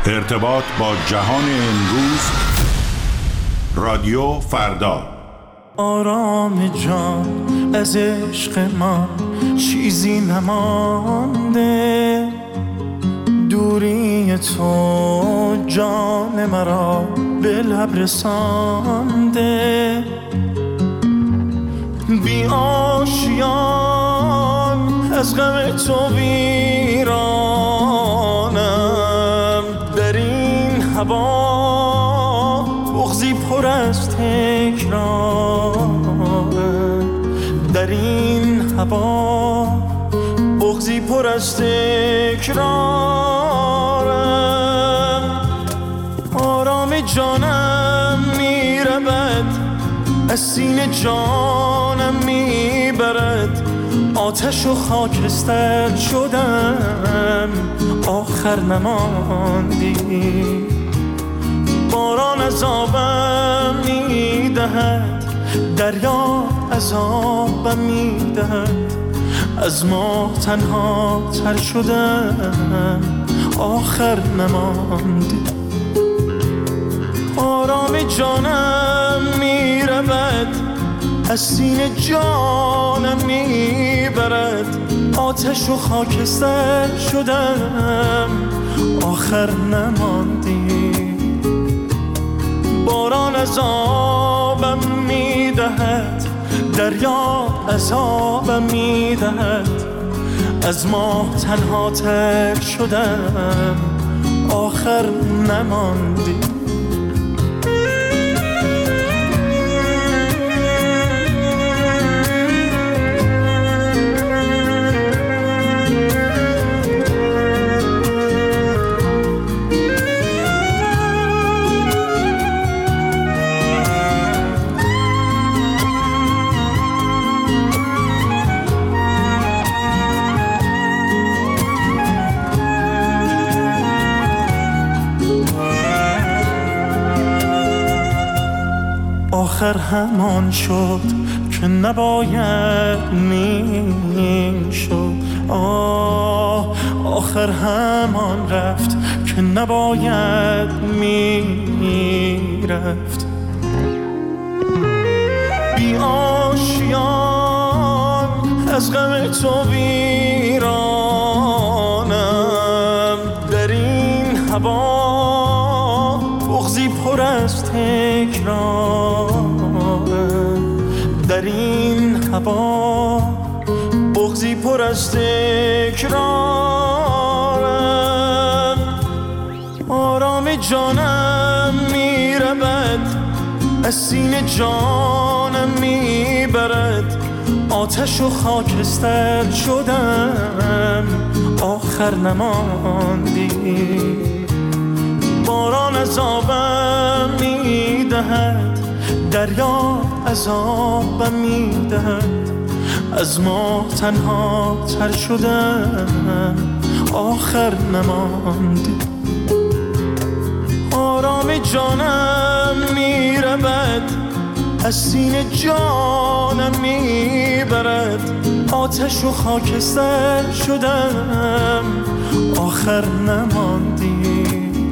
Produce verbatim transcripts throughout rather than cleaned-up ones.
ارتباط با جهان امروز، رادیو فردا. آرام جان از عشق من چیزی نمانده، دوری تو جان مرا به لب رسانده. بی آشیان از غم تو ویرانم، در این هوا بغضی پر از تکرارم، در این هوا بغضی پر از تکرارم. آرام جانم میرود، از سینه جانم میبرد، آتش و خاکستر شدم، آخر نماندی. باران عذابم میدهد، دریا عذابم میدهد، از ما تنها تر شدم، آخر نماندی. آرام جانم میرود، از سینه جانم میبرد، آتش و خاکستر شدم، آخر نماندی. باران عذابم میدهد، دریا عذابم میدهد، از ما تنها تر شدم، آخر نماندی. آخر همان شد که نباید می شد، آه آخر همان رفت که نباید می رفت. بی آشیان از غم تو ویرانم، در این هوا بغضی پر از تکرار، در این هوا بغضی پر از تکرارم. آرام جانم میرود، از سینه جانم میبرد، آتش و خاکستر شدم، آخر نماندی. باران عذابم میدهد، دریا عذابم میدهد، از ما تنها تر شدم، آخر نماندی. آرام جانم میرود، از سینه جانم میبرد، آتش و خاکستر شدم، آخر نماندی.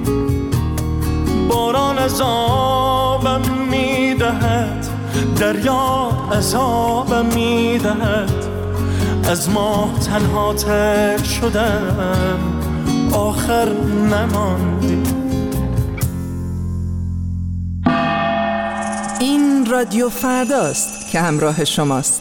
باران عذابم میدهد، دریا عذابم میدهد، از ما تنها تر شدم، آخر نماندی. این رادیو فرداست که همراه شماست.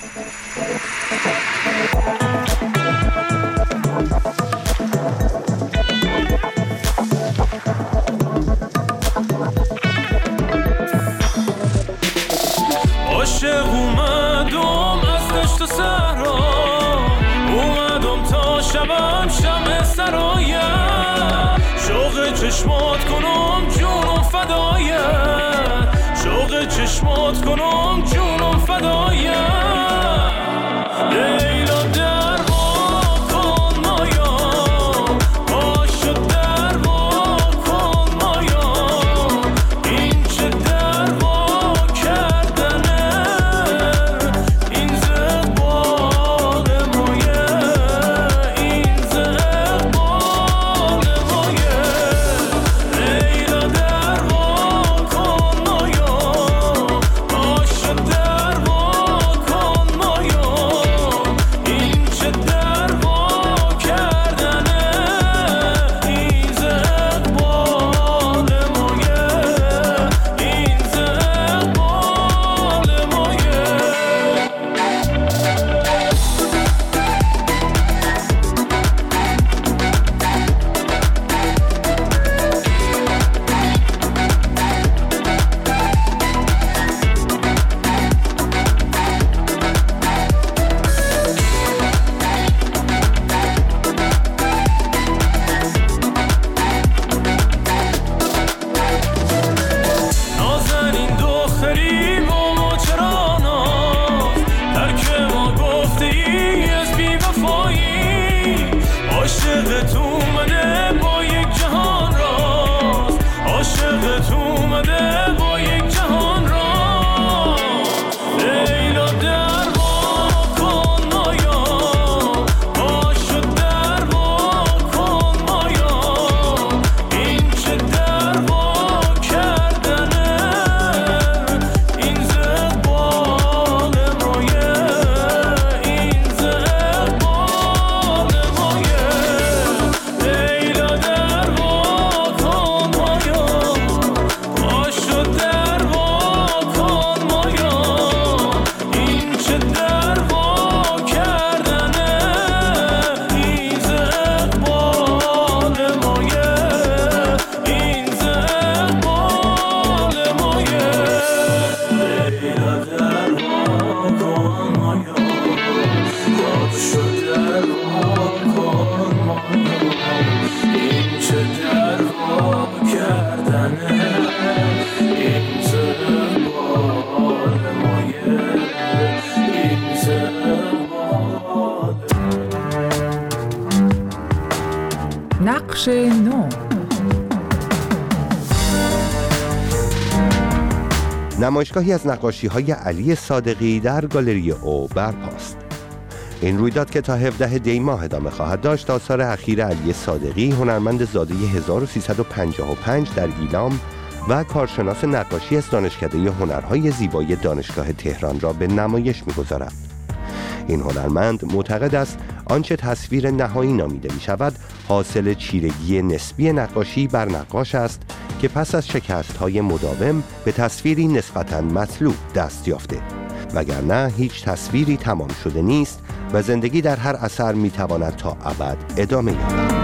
عاشق اومدم از دشت و صحرا، اومدم تا شبم شمع سرایم، شوق چشمات کنم جونم فدایت، شوق چشمات کنم جونم فدایت. لیلا در وا کن مایا، باشو در وا کن مایا، این چه در وا کردنه، این زقبال مایه، این زقبال مایه. نقش نو. نمایشگاهی از نقاشی‌های علی صادقی در گالری او برپاست. این رویداد که تا هفدهم دی ماه ادامه خواهد داشت، آثار اخیر علی صادقی، هنرمند زاده هزار و سیصد و پنجاه و پنج در ایلام و کارشناس نقاشی از دانشکده هنرهای زیبای دانشگاه تهران را به نمایش می‌گذارد. این هنرمند معتقد است آنچه تصویر نهایی نامیده می شود حاصل چیرگی نسبی نقاشی بر نقاش است که پس از شکست‌های مداوم به تصویری نسبتاً مطلوب دست یافته، وگرنه هیچ تصویری تمام شده نیست و زندگی در هر اثر می تواند تا ابد ادامه یابد.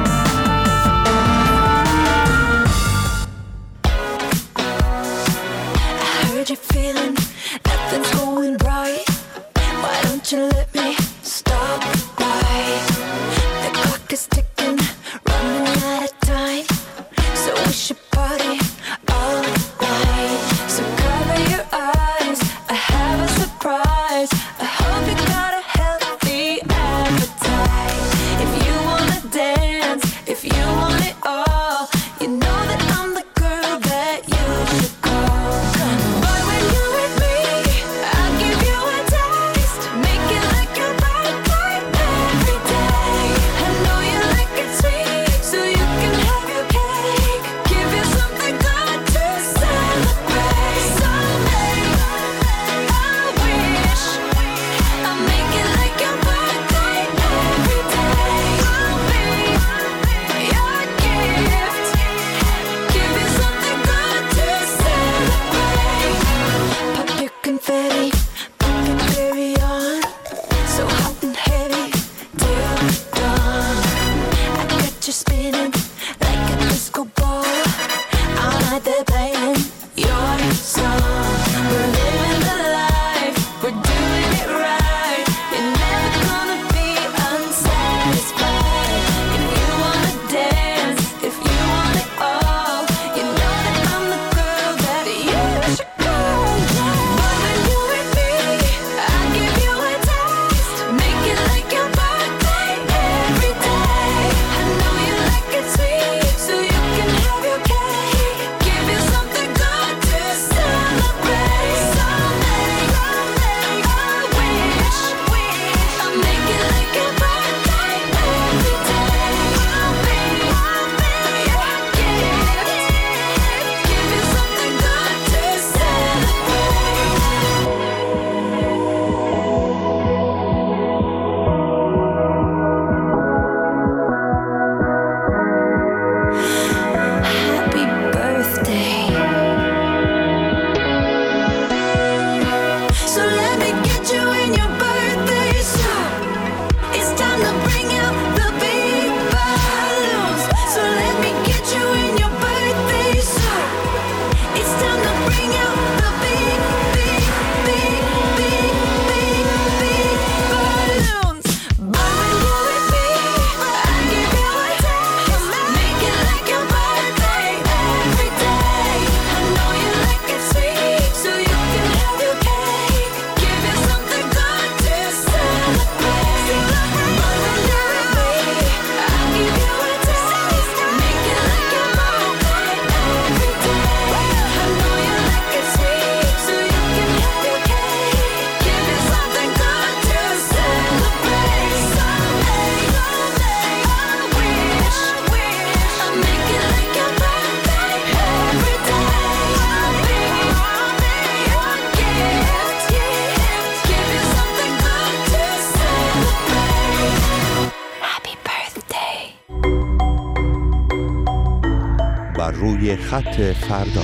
بر روی خط فردا.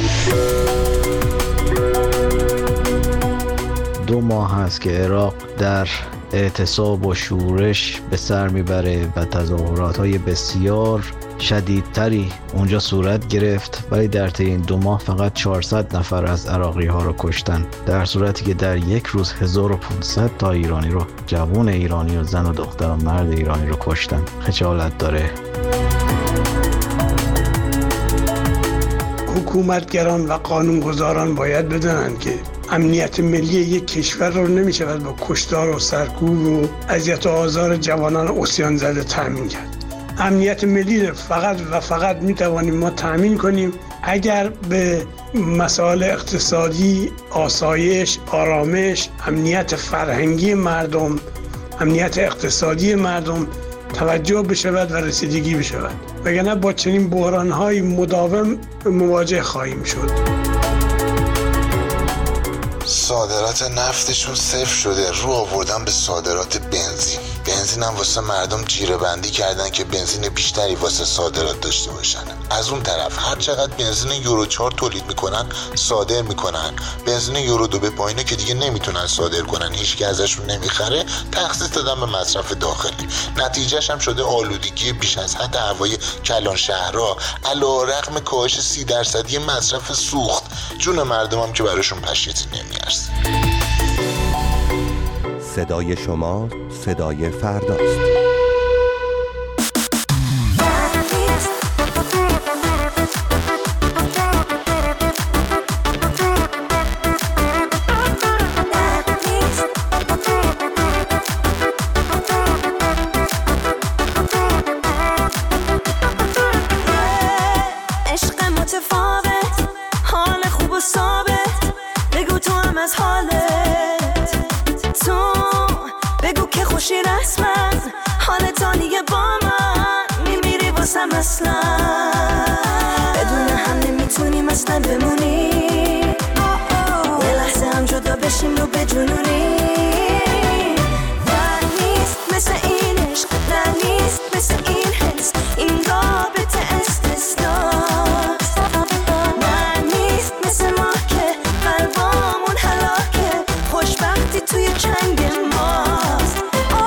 دو ماه است که عراق در اعتصاب و شورش به سر میبره و تظاهرات‌های بسیار شدیدتری اونجا صورت گرفت، ولی در طی این دو ماه فقط چهارصد نفر از عراقی ها رو کشتن، در صورتی که در یک روز هزار و پانصد تا ایرانی رو، جوان ایرانی و زن و دختر و مرد ایرانی رو کشتن. خجالت داره. حکومتگران و قانونگذاران باید بدونن که امنیت ملی یک کشور رو نمیشه با کشتار و سرکوب و اذیت و آزار جوانان عصیان زده تامین کرد. امنیت ملی فقط و فقط میتوانیم ما تأمین کنیم اگر به مسائل اقتصادی، آسایش، آرامش، امنیت فرهنگی مردم، امنیت اقتصادی مردم توجه بشود و رسیدگی بشود، وگرنه با چنین بحران‌های مداوم مواجه خواهیم شد. صادرات نفتشون صفر شده، رو آوردن به صادرات بنزین. بنزین هم واسه مردم جیره بندی کردن که بنزین بیشتری واسه صادرات داشته باشن. از اون طرف هر چقدر بنزین یورو چهار تولید میکنن صادر میکنن، بنزین یورو دو به پایینه که دیگه نمیتونن صادر کنن، هیچکی ازشون نمیخره، تخصیص دادن به مصرف داخلی. نتیجهش هم شده آلودگی بیش از حد هوای کلان شهرها، علیرغم کاهش سی درصدی مصرف سوخت. جون مردم هم که براشون پشیتی نمیارزه. صدای شما صدای فرداست. عشق متفاوت، حال خوب و ثابت، بگو تو هم از حالت، تو بگو که خوشی رسمن، حالت عالیه با من، میمیری واسم اصلا، بدون هم نمیتونیم اصلا بمونی، یه لحظه هم جدا بشیم رو بجنونی، نه نیست مثل این عشق، نه نیست مثل این حس، این رابطه استثناست، نه نیست مثل ما که قلبامون هلاکه، خوشبختی توی چنگ ماست.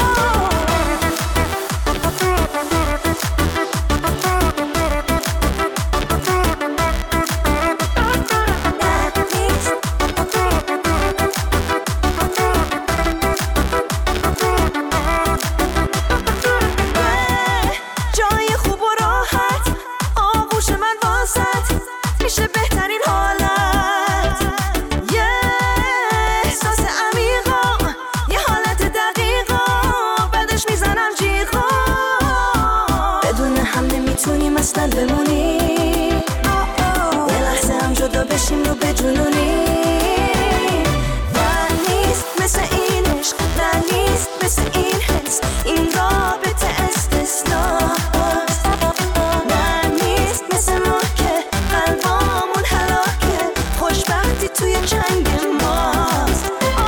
جای خوب و راحت، آغوش من واسط میشه بهترین حالت، یه احساس عمیقا، یه حالت دقیقا، بعدش میزنم جیغا، بدون هم نمیتونیم اصلا بمونی، یه لحظه هم جدا بشیم رو بجنونی، نه نیست مثل این عشق، نه نیست مثل این حس، این رابطه استثناست، نه نیست مثل ما که قلبامون هلاکه، خوشبختی توی چنگ ماست.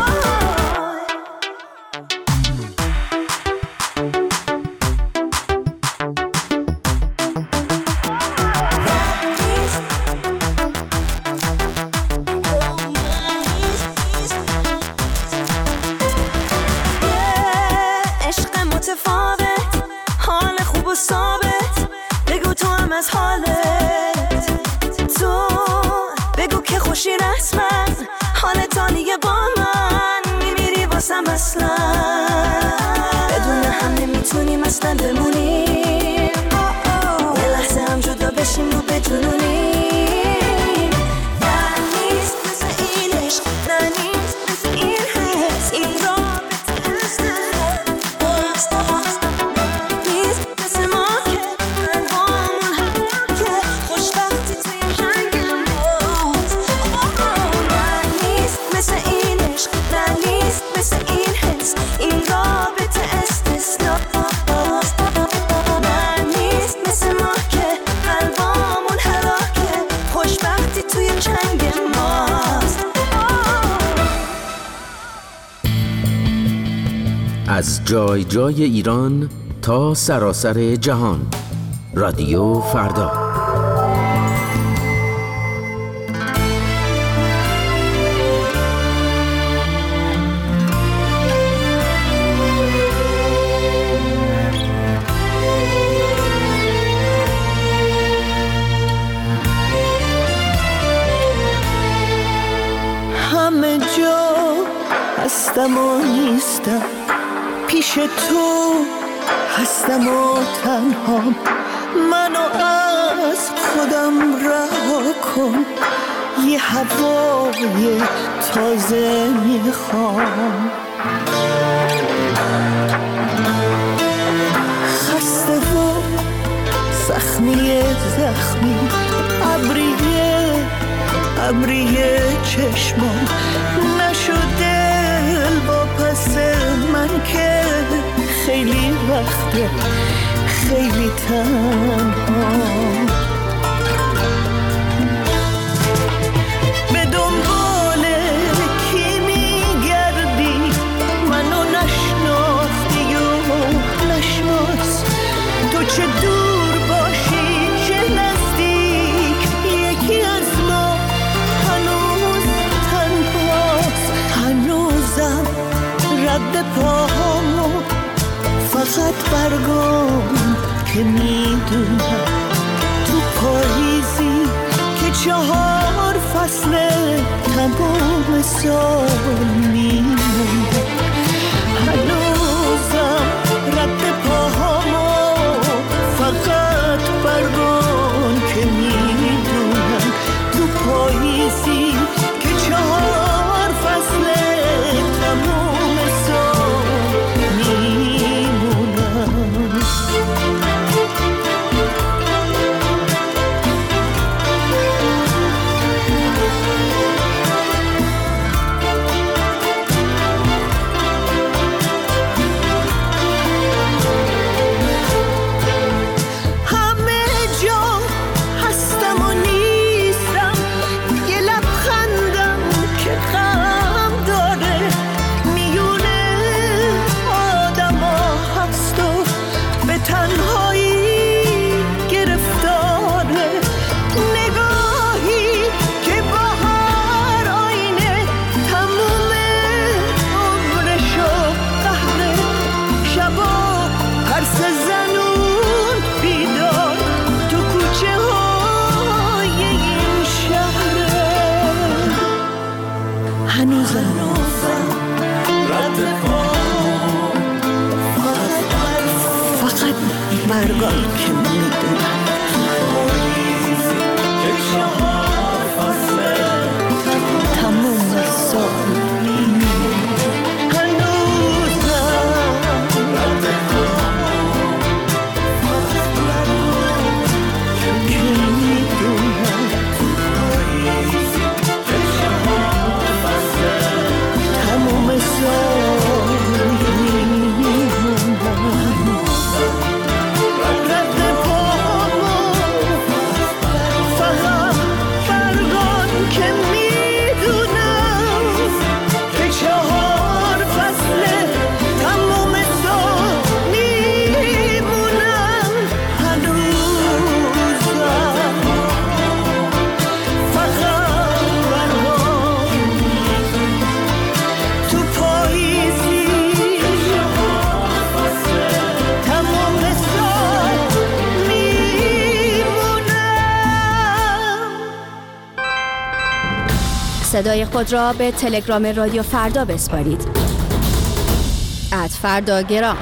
عشق متفاوت، حال خوب و ثابت، بگو تو هم از حالت، تو بگو که خوشی رسمن، حالت عالیه با من، میمیری واسم اصلا، بدون هم نمیتونیم اصلا بمونیم، یه لحظه هم جدا بشیم رو بجنونیم، نه نیست مثل این عشق، نه نیست مثل این حس، این رابطه استثناست، نیست مثل ما که قلبامون هلاکه، خوشبختی توی جنگ ماست، نه نیست مثل این عشق، نه نیست مثل این حس، این رابطه استثناست، نه نیست مثل ما که قلبامون هلاکه، خوشبختی توی چنگ ماست. از جای جای ایران تا سراسر جهان، رادیو فردا. همه جا هستم و نیستم، پیش تو هستم و تنها، منو از خودم رها کن، یه هوای تازه میخوام، خسته و سینه زخمی، ابریه ابریه چشمم نشده با پس من که خیلی وقته خیلی تنها. به دنبال کی میگردی منو نشناختی و نشناس، تو چه دور باشی چه نزدیک یکی از ما هنوز تنهاست. هنوزم رد پاهامو فقط برگام که میدونم تو پاییزی که چهار فصل تمام سال میمونم. هنوزم رد پاهامو فقط برگام که میدونم تو پاییزی که چهار فصل تمام سال میمونم. برگام که میدونم که چهار فصل تموم سال هنوزم رد پاهامو فقط برگام که میدونم تو پاییزی که چهار فصل تموم سال صدای خود را به تلگرام رادیو فردا بسپارید. ات فردا گرام.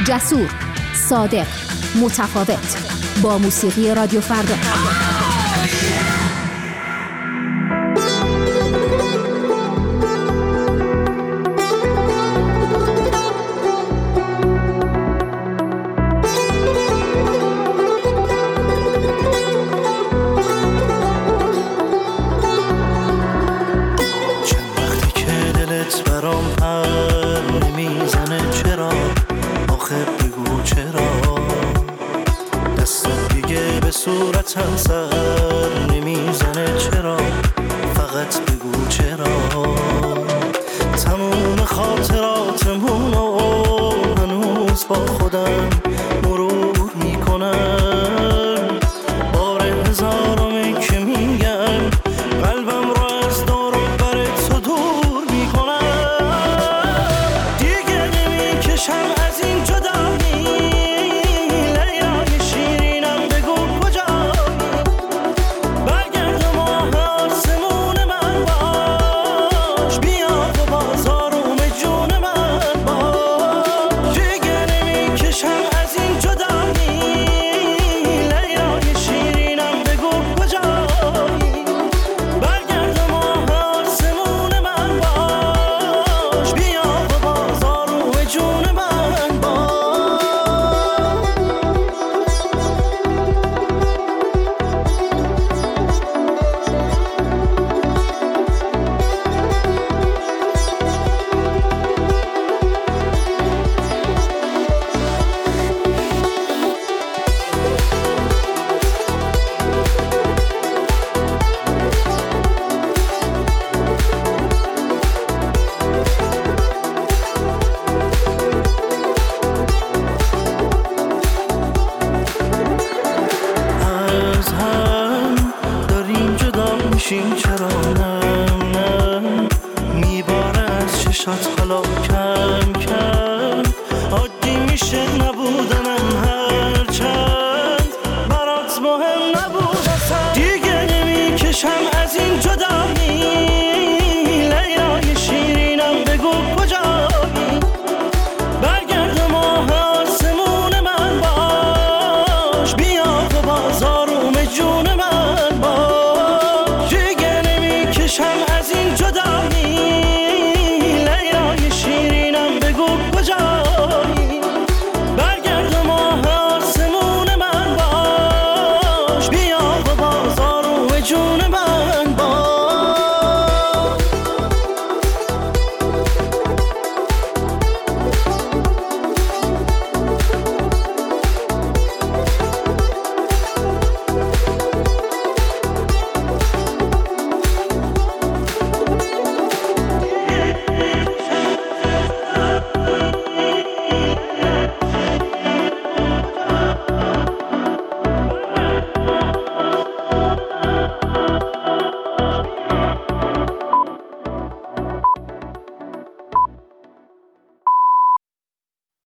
جسور، صادق، متفاوت. با موسیقی رادیو فردا. صورتم سر نمیزنه چرا، فقط بگو چرا. تموم خاطراتمونو هنوز با خودم